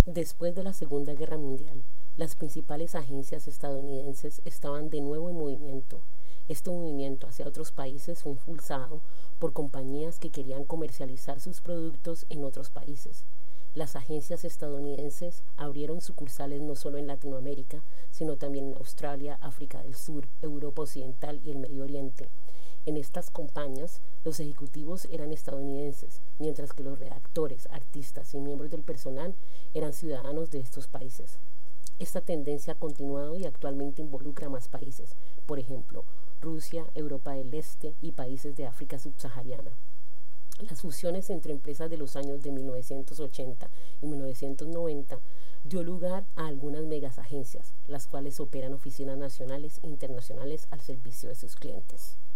Después de la Segunda Guerra Mundial, las principales agencias estadounidenses estaban de nuevo en movimiento. Este movimiento hacia otros países fue impulsado por compañías que querían comercializar sus productos en otros países. Las agencias estadounidenses abrieron sucursales no solo en Latinoamérica, sino también en Australia, África del Sur, Europa Occidental y el Medio Oriente. En estas campañas, los ejecutivos eran estadounidenses, mientras que los redactores, artistas y miembros del personal eran ciudadanos de estos países. Esta tendencia ha continuado y actualmente involucra a más países, por ejemplo, Rusia, Europa del Este y países de África subsahariana. Las fusiones entre empresas de los años de 1980 y 1990 dio lugar a algunas megasagencias, las cuales operan oficinas nacionales e internacionales al servicio de sus clientes.